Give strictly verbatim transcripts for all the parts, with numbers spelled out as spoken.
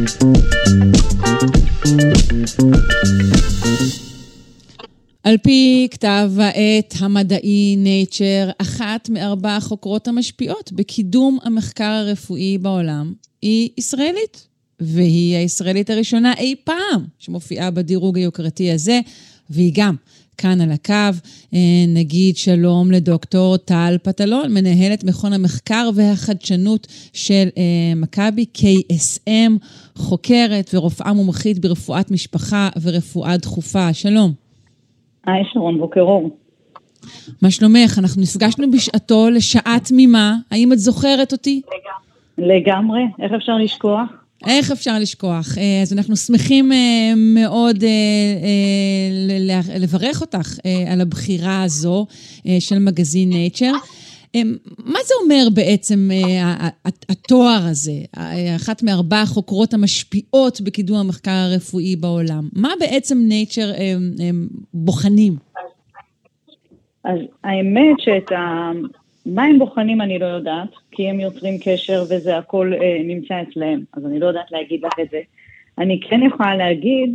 על פי כתב העת המדעי Nature, אחת מארבע החוקרות המשפיעות בקידום המחקר הרפואי בעולם היא ישראלית, והיא הישראלית הראשונה אי פעם שמופיעה בדירוג היוקרתי הזה, והיא גם כאן על הקו. נגיד שלום לדוקטור טל פטלון, מנהלת מכון המחקר והחדשנות של מכבי, קיי אס אם, חוקרת ורופאה מומחית ברפואת משפחה ורפואה דחופה. שלום. היי שרון, בוקר אור. מה שלומך? אנחנו נפגשנו בשעתו לשעה תמימה. האם את זוכרת אותי? לגמרי. איך אפשר לשכוח? איך אפשר לשכוח? אז אנחנו שמחים מאוד לברך אותך על הבחירה הזו של מגזין Nature. מה זה אומר בעצם התואר הזה? אחת מארבע החוקרות המשפיעות בקידום המחקר הרפואי בעולם. מה בעצם Nature בוחנים? אז האמת שאת ה... מה הם בוחנים אני לא יודעת, כי הם יוצרים קשר וזה הכל אה, נמצא אצלהם, אז אני לא יודעת להגיד לך את זה. אני כן יכולה להגיד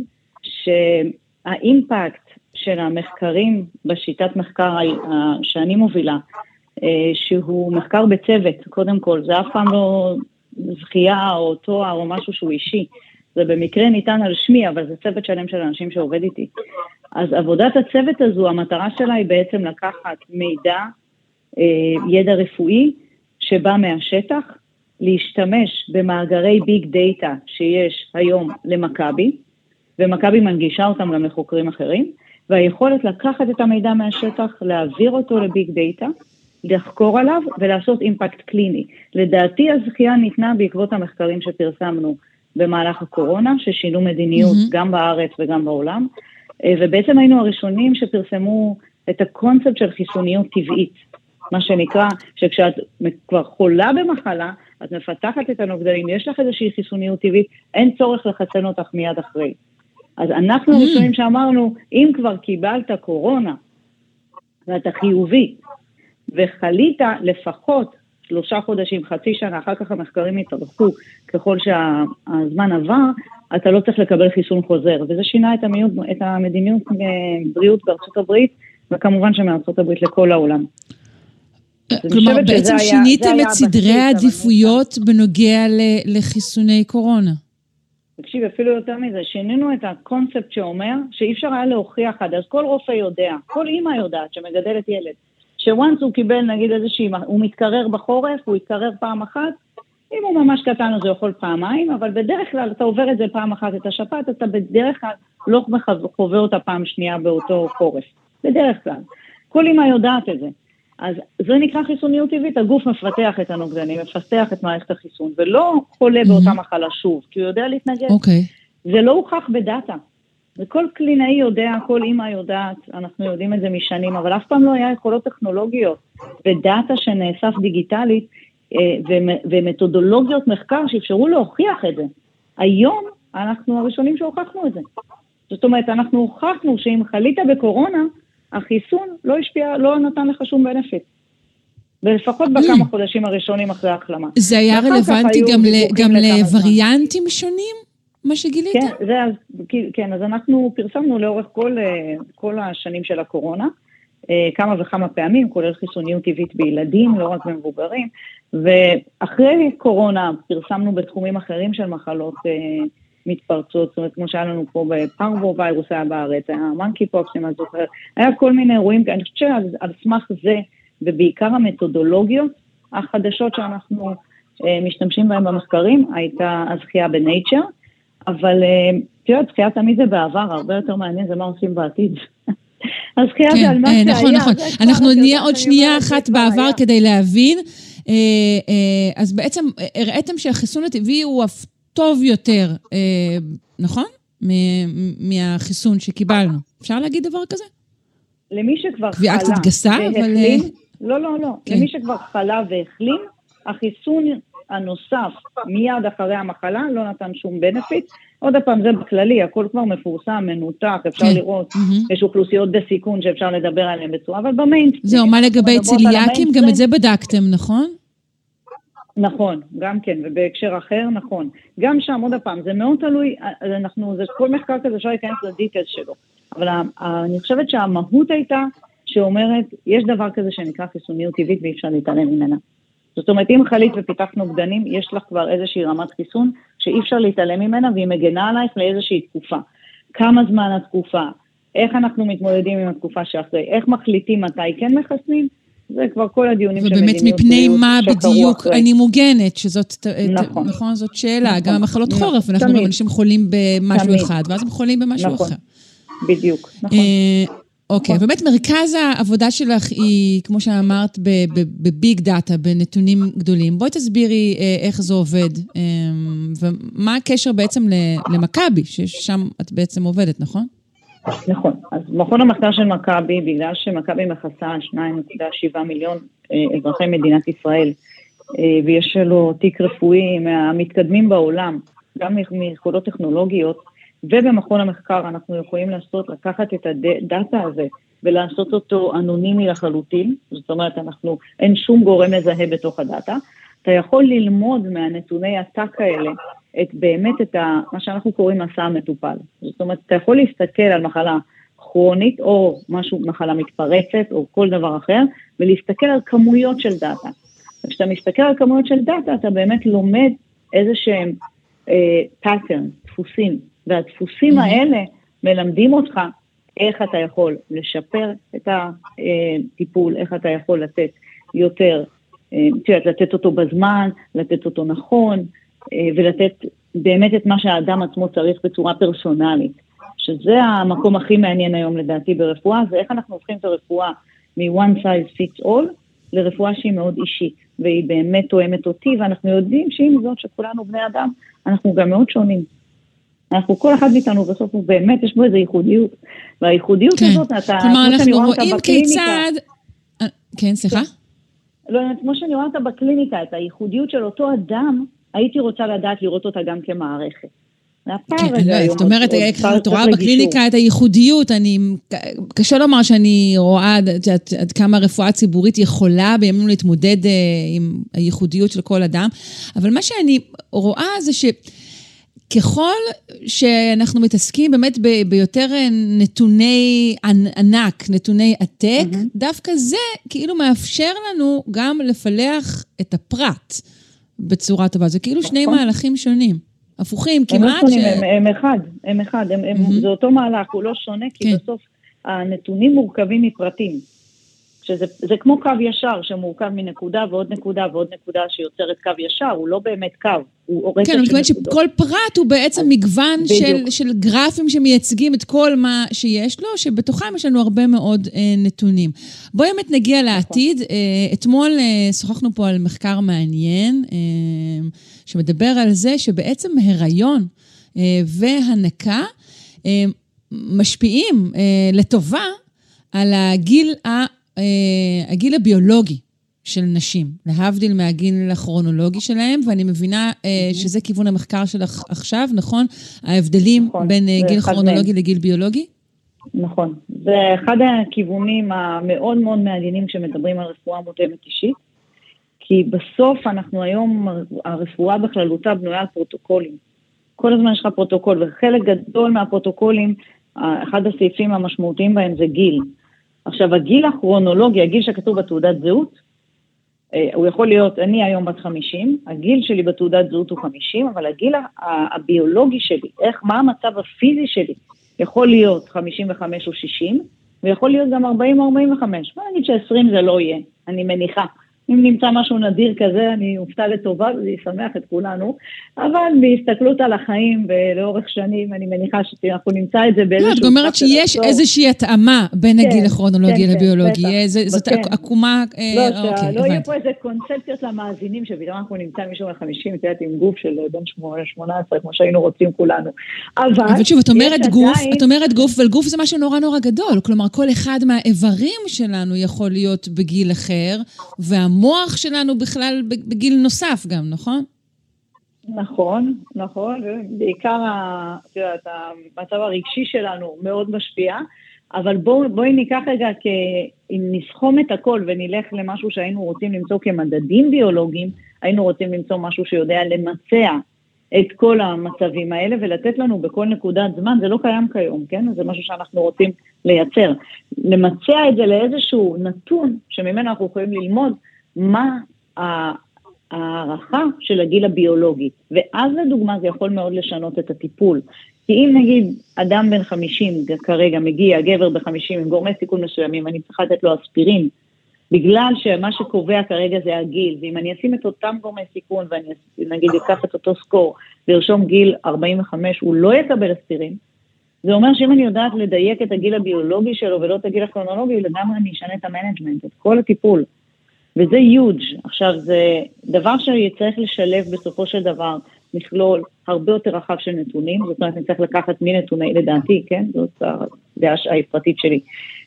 שהאימפקט של המחקרים בשיטת מחקר אה, שאני מובילה, אה, שהוא מחקר בצוות, קודם כל, זה אף פעם לא זכייה או תואר או משהו שהוא אישי, זה במקרה ניתן על שמי, אבל זה צוות שלם של אנשים שעובד איתי. אז עבודת הצוות הזו, המטרה שלה היא בעצם לקחת מידע, ידע רפואי שבא מהשטח, להשתמש במאגרי ביג דאטה שיש היום למכבי, ומכבי מנגישה אותם גם לחוקרים אחרים, והיכולת לקחת את המידע מהשטח, להעביר אותו לביג דאטה, לחקור עליו ולעשות אימפקט קליני. לדעתי הזכייה ניתנה בעקבות המחקרים שפרסמנו במהלך הקורונה, ששינו מדיניות mm-hmm. גם בארץ וגם בעולם, ובעצם היינו הראשונים שפרסמו את הקונספט של חיסוניות טבעית, מה שנקרא, שכשאת כבר חולה במחלה, את מפתחת את הנוגדנים, יש לך איזושהי חיסוניות טבעית, אין צורך לחסן אותך מיד אחרי. אז אנחנו הראשונים שאמרנו, אם כבר קיבלת קורונה, ואתה חיובי, וחלית לפחות שלושה חודשים, חצי שנה, אחר כך המחקרים יתארכו, ככל שהזמן עבר, אתה לא צריך לקבל חיסון חוזר, וזה שינה את, המיות, את המדיניות בריאות בארצות הברית, וכמובן שמארצות הברית לכל העולם. כלומר, בעצם שיניתם את סדרי העדיפויות בנוגע לחיסוני קורונה. תקשיב, אפילו יותר מזה, שינינו את הקונספט שאומר שאי אפשר היה להוכיח עד, אז כל רופא יודע, כל אמא יודעת שמגדלת ילד, שוואנס הוא קיבל נגיד איזושהי, הוא מתקרר בחורף, הוא יתקרר פעם אחת, אם הוא ממש קטן אז הוא יכול פעמיים, אבל בדרך כלל אתה עובר את זה פעם אחת, את השפעת, אתה בדרך כלל לא חווה אותה פעם שנייה באותו חורף. בדרך כלל. כל אמא יודעת את זה. אז זה נקרא חיסוניות טבעית, הגוף מפתח את הנוגדנים, מפתח את מערכת החיסון, ולא חולה באותה מחלה שוב, כי הוא יודע להתנגד. אוקיי. זה לא הוכח בדאטה. וכל קלינאי יודע, כל אמא יודעת, אנחנו יודעים את זה משנים, אבל אף פעם לא היה יכולות טכנולוגיות, ודאטה שנאסף דיגיטלית, ומתודולוגיות מחקר שאפשרו להוכיח את זה. היום אנחנו הראשונים שהוכחנו את זה. זאת אומרת, אנחנו הוכחנו שאם חלית בקורונה, החיסון לא השפיע, לא נתן לך שום בנפיט. ולפחות בכמה חודשים הראשונים אחרי ההחלמה. זה היה רלוונטי גם לווריאנטים שונים? מה שגילית? כן, זה, כן, אז אנחנו פרסמנו לאורך כל, כל השנים של הקורונה, כמה וכמה פעמים, כולל חיסוניות טבעית בילדים, לא רק במבוגרים, ואחרי קורונה פרסמנו בתחומים אחרים של מחלות מתפרצות, זאת אומרת, כמו שהיה לנו פה בפרבו ויירוס היה בארץ, היה מנקי פוקס, אם את זוכרת, היה כל מיני אירועים, אני חושבת שעל סמך זה, ובעיקר המתודולוגיות החדשות שאנחנו משתמשים בהן במחקרים, הייתה הזכייה בנייצ'ר, אבל תראה, הזכייה תמיד זה בעבר, הרבה יותר מעניין, זה מה עושים בעתיד. הזכייה זה על מה שהיה. נכון, נכון. אנחנו נהיה עוד שנייה אחת בעבר כדי להבין, אז בעצם הראיתם שהחיסון הטבעי הוא אף טוב יותר, נכון? מהחיסון שקיבלנו. אפשר להגיד דבר כזה? למי שכבר חלה קביעה קצת גסה, אבל... לא, לא, לא. למי שכבר חלה והחלים, החיסון הנוסף מיד אחרי המחלה לא נתן שום בנפיט. עוד הפעם, זה בכללי, הכל כבר מפורסם, מנותח, אפשר לראות, יש אוכלוסיות בסיכון שאפשר לדבר עליהן בצורה, אבל במיינסטרים. זהו, מה לגבי צליאקים? גם את זה בדקתם, נכון? נכון, גם כן, ובהקשר אחר, נכון. גם שם, עוד הפעם, זה מאוד תלוי, אנחנו, זה כל מחקר כזה אפשר להיכנס לדיטלס שלו, אבל אני חושבת שהמהות הייתה שאומרת, יש דבר כזה שנקרא חיסוניות טבעית ואי אפשר להתעלם ממנה. זאת אומרת, אם חלית ופיתח נוגדנים, יש לך כבר איזושהי רמת חיסון שאי אפשר להתעלם ממנה, והיא מגנה עלייך לאיזושהי תקופה. כמה זמן התקופה, איך אנחנו מתמודדים עם התקופה שאחרי, איך מחליטים מתי כן מחסנים, זה כבר כל הדיונים של מדיניות בריאות. ובאמת מפני מה בדיוק אני מוגנת, שזאת, נכון, נכון, זאת שאלה, נכון, גם המחלות נכון, חורף, אנחנו גם אנשים חולים במשהו תמיד. אחד, ואז הם חולים במשהו נכון, אחר. בדיוק, נכון. אוקיי, נכון. באמת מרכז העבודה שלך היא, כמו שאמרת, בביג דאטה, בנתונים גדולים. בואי תסבירי איך זה עובד, ומה הקשר בעצם למכבי, ששם את בעצם עובדת, נכון? נכון, אז מכון המחקר של מכבי, בגלל שמכבי מכסה שניים נקודה שבע מיליון אזרחי מדינת ישראל, ויש לו תיק רפואי מהמתקדמים בעולם, גם מיכולות טכנולוגיות, ובמכון המחקר אנחנו יכולים לעשות, לקחת את הדאטה הזה, ולעשות אותו אנונימי לחלוטין, זאת אומרת, אנחנו, אין שום גורם לזהה בתוך הדאטה, אתה יכול ללמוד מהנתוני עתק האלה, את באמת את ה, מה שאנחנו קוראים מסע המטופל. זאת אומרת, אתה יכול להסתכל על מחלה כרונית, או משהו, מחלה מתפרצת, או כל דבר אחר, ולהסתכל על כמויות של דאטה. כשאתה מסתכל על כמויות של דאטה, אתה באמת לומד איזה שהם אה, pattern, דפוסים, והדפוסים mm-hmm. האלה מלמדים אותך איך אתה יכול לשפר את הטיפול, איך אתה יכול לתת יותר, אה, לתת אותו בזמן, לתת אותו נכון, ולתת באמת את מה שהאדם עצמו צריך בצורה פרסונלית, שזה המקום הכי מעניין היום לדעתי ברפואה, זה איך אנחנו הופכים את הרפואה מ-one size fits all לרפואה שהיא מאוד אישית, והיא באמת תואמת אותי, ואנחנו יודעים שעם זאת שכולנו בני אדם, אנחנו גם מאוד שונים. אנחנו, כל אחד מאיתנו בסוף הוא באמת, יש בו איזו ייחודיות, והייחודיות כן. הזאת, אתה, כלומר, אנחנו רואים כיצד... כן, סליחה? לא, כמו שאני רואה אותה בקליניקה, את הייחודיות של אותו אדם, הייתי רוצה לדעת לראות אותה גם כמערכת. זאת אומרת, את רואה בקליניקה את הייחודיות, קשה לומר שאני רואה עד כמה הרפואה הציבורית יכולה בימינו להתמודד עם הייחודיות של כל אדם, אבל מה שאני רואה זה שככל שאנחנו מתעסקים באמת ביותר נתוני ענק, נתוני עתק, דווקא זה כאילו מאפשר לנו גם לפלח את הפרט. בצורה טובה, זה כאילו שני מהלכים שונים, הפוכים, כמעט ש... הם אחד, הם אחד, זה אותו מהלך, הוא לא שונה, כי בסוף הנתונים מורכבים מפרטים, שזה כמו קו ישר, שמורכב מנקודה ועוד נקודה ועוד נקודה שיוצרת קו ישר, הוא לא באמת קו, הוא רצף של נקודות. כן, אני חושבת שכל פרט הוא בעצם מגוון של גרפים שמייצגים את כל מה שיש לו, שבתוכם יש לנו הרבה מאוד נתונים. בואי באמת נגיע לעתיד. אתמול שוחחנו פה על מחקר מעניין, שמדבר על זה שבעצם הריון והנקה משפיעים לטובה על הגיל ה... הגיל הביולוגי של נשים, להבדיל מהגיל הכרונולוגי שלהם, ואני מבינה שזה כיוון המחקר שלך עכשיו, נכון? ההבדלים נכון, בין גיל כרונולוגי מהם. לגיל ביולוגי? נכון. זה אחד הכיוונים המאוד מאוד מעניינים כשמדברים על רפואה מותאמת אישית, כי בסוף אנחנו היום, הרפואה בכללותה בנויה על פרוטוקולים. כל הזמן יש לך פרוטוקול, וחלק גדול מהפרוטוקולים, אחד הסעיפים המשמעותיים בהם זה גיל. עכשיו, הגיל הכרונולוגי, הגיל שכתוב בתעודת זהות, הוא יכול להיות, אני היום בת חמישים, הגיל שלי בתעודת זהות הוא חמישים, אבל הגיל הביולוגי שלי, איך, מה המצב הפיזי שלי, יכול להיות חמישים וחמש או שישים, ויכול להיות גם ארבעים או ארבעים וחמש. בוא נגיד ש-עשרים זה לא יהיה, אני מניחה. אם נמצא משהו נדיר כזה, אני אופתע לטובה, וזה ישמח את כולנו, אבל בהסתכלות על החיים ולאורך שנים, אני מניחה שאנחנו נמצא את זה באיזשהו... לא, את אומרת שיש איזושהי התאמה בין הגיל הכרונולוגי לביולוגי, זאת עקומה... לא יהיה פה איזה קונספציות למאזינים, שפתאום אנחנו נמצא מישהו ל-חמישים, תהיית עם גוף של בין שמונה עשרה, כמו שהיינו רוצים כולנו. אבל שוב, את אומרת גוף, את אומרת גוף, אבל גוף זה משהו נורא נורא גדול, כלומר, כל אחד מהאיברים שלנו יכול להיות בגיל אחר, והמוח שלנו בכלל בגיל נוסף גם, נכון? נכון, נכון, ובעיקר המצב הרגשי שלנו מאוד משפיע, אבל בואו, בואי ניקח רגע אם נסכום את הכל ונלך למשהו שהיינו רוצים למצוא כמדדים ביולוגיים, היינו רוצים למצוא משהו שיודע למצע את כל המצבים האלה, ולתת לנו בכל נקודת זמן, זה לא קיים כיום, כן? זה משהו שאנחנו רוצים לייצר. למצע את זה לאיזשהו נתון, שממנו אנחנו יכולים ללמוד מה הערכה של הגיל הביולוגי. ואז לדוגמה זה יכול מאוד לשנות את הטיפול. כי אם נגיד אדם בן חמישים כרגע מגיע, גבר בחמישים עם גורמי סיכון מסוימים, אני צריכה לתת לו אספירין, בגלל שמה שקובע כרגע זה הגיל, ואם אני אשים את אותם גורמי סיכון, ואני נגיד אקח את אותו סקור, לרשום גיל ארבעים וחמש, הוא לא יקבל אספירין, זה אומר שאם אני יודעת לדייק את הגיל הביולוגי שלו, ולא את הגיל הכרונולוגי, לגמרי אני אשנה את המנג'מנט, את כל הטיפול. וזה יוג'. עכשיו, זה דבר שצריך לשלב בסופו של דבר, מכלול הרבה יותר רחב של נתונים, זאת אומרת, אני צריך לקחת מנתוני, לדעתי, כן? זאת הדעה הפרטית שלי.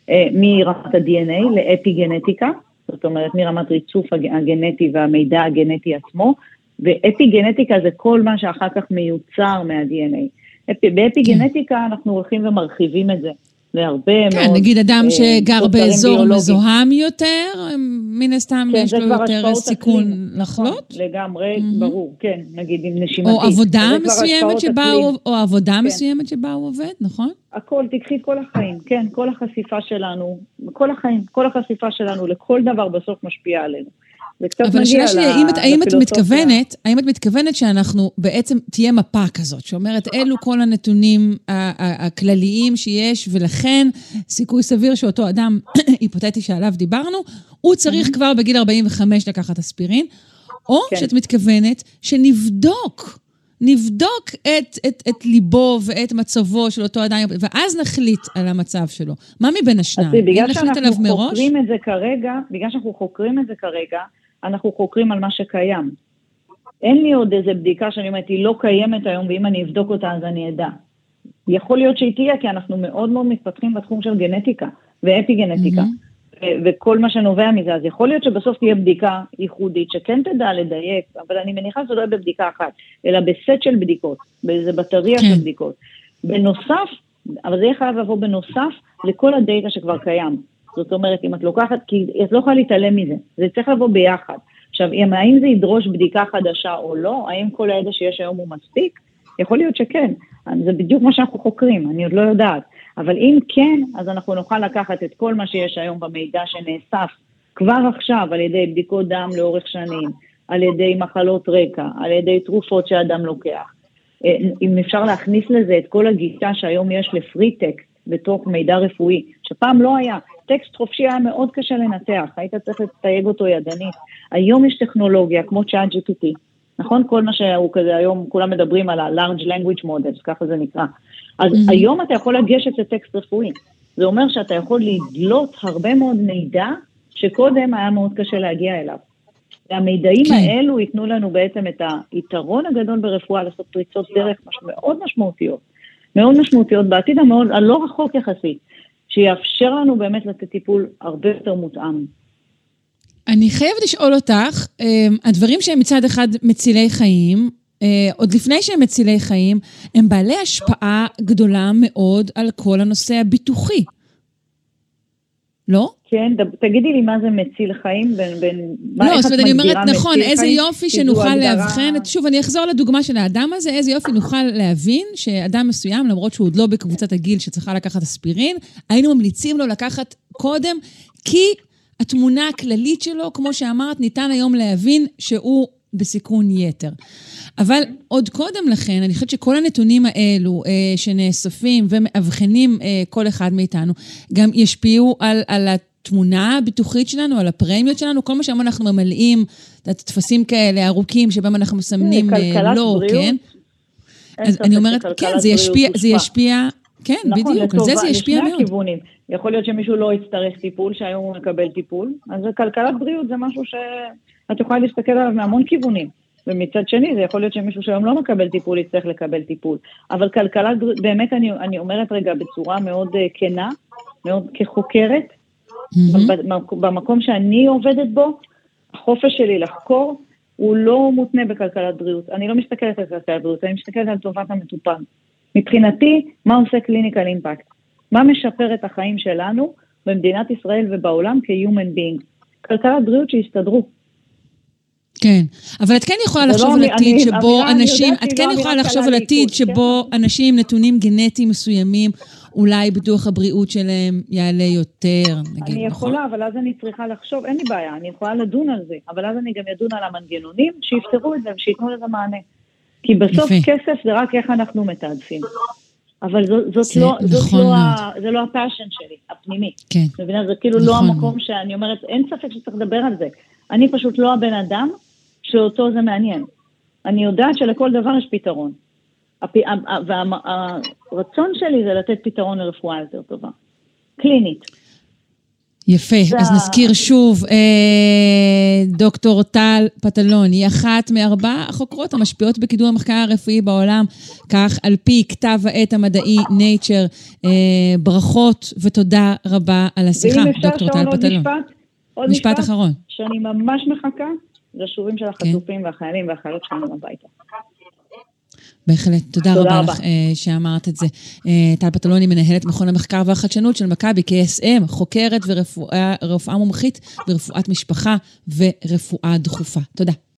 מרמת ה-די אן איי לאפיגנטיקה, זאת אומרת, מרמת ריצוף הגנטי והמידע הגנטי עצמו, ואפיגנטיקה זה כל מה שאחר כך מיוצר מה-די אן איי. באפיגנטיקה אנחנו הולכים ומרחיבים את זה. להרבה כן, מאוד... נגיד אדם שגר באזור ביולוגיים. מזוהם יותר, מן הסתם כן, יש לו יותר סיכון לחלות? לגמרי, mm-hmm. ברור, כן, נגיד עם נשימתית. או עבודה מסוימת שבה הוא, או עבודה כן. מסוימת שבה הוא עובד, נכון? הכל, תקחי את כל החיים, כן, כל החשיפה שלנו, כל החיים, כל החשיפה שלנו לכל דבר בסוף משפיע עלינו. אבל השאלה שלי, האם את, האם את מתכוונת, האם את מתכוונת שאנחנו בעצם תהיה מפה כזאת, שאומרת אלו כל הנתונים הכלליים שיש, ולכן סיכוי סביר שאותו אדם היפותטי שעליו דיברנו, הוא צריך כבר בגיל ארבעים וחמש לקחת אספירין, או שאת מתכוונת שנבדוק, נבדוק את, את, את ליבו ואת מצבו של אותו אדם, ואז נחליט על המצב שלו. מה מבין השניים? אז בגלל שאנחנו חוקרים את זה כרגע, בגלל שאנחנו חוקרים את זה כרגע, אנחנו חוקרים על מה שקיים. אין לי עוד איזו בדיקה שאני אומרת, היא לא קיימת היום, ואם אני אבדוק אותה אז אני אדע. יכול להיות שהיא תהיה, כי אנחנו מאוד מאוד מתפתחים בתחום של גנטיקה, ואפיגנטיקה, mm-hmm. וכל מה שנובע מזה, אז יכול להיות שבסוף תהיה בדיקה ייחודית, שכן תדע לדייק, אבל אני מניחה שזה לא יהיה בבדיקה אחת, אלא בסט של בדיקות, באיזה בטריה כן. של בדיקות. בנוסף, אבל זה חייב לבוא בנוסף לכל הדאטה שכבר קיים. זאת אומרת, אם את לוקחת, כי את לא יכולה להתעלם מזה, זה צריך לבוא ביחד. עכשיו, האם זה ידרוש בדיקה חדשה או לא, האם כל הידע שיש היום הוא מספיק? יכול להיות שכן, זה בדיוק מה שאנחנו חוקרים, אני עוד לא יודעת. אבל אם כן, אז אנחנו נוכל לקחת את כל מה שיש היום במידע שנאסף כבר עכשיו על ידי בדיקות דם לאורך שנים, על ידי מחלות רקע, על ידי תרופות שאדם לוקח. אם אפשר להכניס לזה את כל הגישה שהיום יש לפרי טקסט בתוך מידע רפואי, שפעם לא היה, טקסט חופשי היה מאוד קשה לנתח, היית צריך לתייג אותו ידנית. היום יש טכנולוגיה כמו צ'אט ג'י פי טי, נכון? כל מה שהוא כזה, היום כולם מדברים על ה-large language models, ככה זה נקרא. אז mm-hmm. היום אתה יכול לגשת לטקסט רפואי. זה אומר שאתה יכול לדלות הרבה מאוד מידע שקודם היה מאוד קשה להגיע אליו. והמידעים okay. האלו ייתנו לנו בעצם את היתרון הגדול ברפואה לעשות פריצות דרך מאוד משמעותיות. מאוד משמעותיות בעתיד המאוד, הלא רחוק יחסית, שיאפשר לנו באמת לתת טיפול הרבה יותר מותאם. אני חייבת לשאול אותך, הדברים שהם מצד אחד מצילי חיים, עוד לפני שהם מצילי חיים, הם בעלי השפעה גדולה מאוד על כל הנושא הביטוחי. לא? כן, תגידי לי מה זה מציל חיים, בין, בין, לא, זאת אומרת, אני אומרת, נכון, איזה יופי שנוכל להבחן, שוב, אני אחזור לדוגמה של האדם הזה, איזה יופי נוכל להבין שאדם מסוים, למרות שהוא עוד לא בקבוצת הגיל שצריכה לקחת אספירין, היינו ממליצים לו לקחת קודם, כי התמונה הכללית שלו, כמו שאמרת, ניתן היום להבין שהוא בסיכון יתר. אבל עוד קודם לכן, אני חושבת שכל הנתונים האלו אה, שנאספים ומאבחנים אה, כל אחד מאיתנו, גם ישפיעו על, על התמונה הביטוחית שלנו, על הפרמיות שלנו, כל מה שם אנחנו ממלאים, תפסים כאלה ארוכים שבהם אנחנו מסמנים אה, לא, כן? אז אני אומרת, כן, זה ישפיע, זה ישפיע, כן, נכון, בדיוק, על זה זה ישפיע מאוד. הכיוונים. יכול להיות שמישהו לא יצטרך טיפול, שהיום הוא מקבל טיפול, אז כלכלת בריאות זה משהו שאת יכולה להסתכל עליו מהמון כיוונים. ומצד שני, זה יכול להיות שמישהו שהיום לא מקבל טיפול, יצטרך לקבל טיפול. אבל כלכלת בריאות, באמת אני, אני אומרת רגע בצורה מאוד uh, כנה, מאוד כחוקרת, mm-hmm. במקום שאני עובדת בו, החופש שלי לחקור, הוא לא מותנה בכלכלת בריאות. אני לא מסתכלת על כלכלת בריאות, אני מסתכלת על טובת המטופל. מבחינתי, מה עושה קליניקל אימפקט? מה משפר את החיים שלנו, במדינת ישראל ובעולם כ-human being. כלכלת בריאות שהסתדרו. כן, אבל את כן יכולה לחשוב על עתיד שבו אנשים, את כן יכולה לחשוב על עתיד שבו אנשים נתונים גנטיים מסוימים, אולי ביטוח הבריאות שלהם יעלה יותר, נגיד, אני יכולה, אבל אז אני צריכה לחשוב, אין לי בעיה, אני יכולה לדון על זה, אבל אז אני גם ידון על המנגנונים, שיפתרו את זה ושיתנו לזה מענה. כי בסוף כסף זה רק איך אנחנו מתעדפים. אבל זאת לא, זאת לא, זה לא הפאשן שלי, הפנימי. כן. מבינה, זה כאילו לא המקום שאני אומרת, אין ספק שצריך לדבר על זה. אני פשוט לא הבן אדם שאותו זה מעניין. אני יודעת שלכל דבר יש פתרון. והרצון שלי זה לתת פתרון לרפואה יותר טובה. קלינית. יפה, אז נזכיר שוב, דוקטור טל פטלון, היא אחת מארבע החוקרות המשפיעות בקידום המחקר הרפואי בעולם, כך על פי כתב העת המדעי Nature. ברכות ותודה רבה על השיחה, דוקטור טל פטלון. עוד משפט אחרון. שאני ממש מחכה לשובים של החטופים והחיילים והחיילות שלנו הביתה. בהחלט, תודה רבה לך שאמרת את זה. טל פטלון היא מנהלת מכון המחקר והחדשנות של מכבי, K S M, חוקרת ורפואה מומחית ברפואת משפחה ורפואה דחופה. תודה.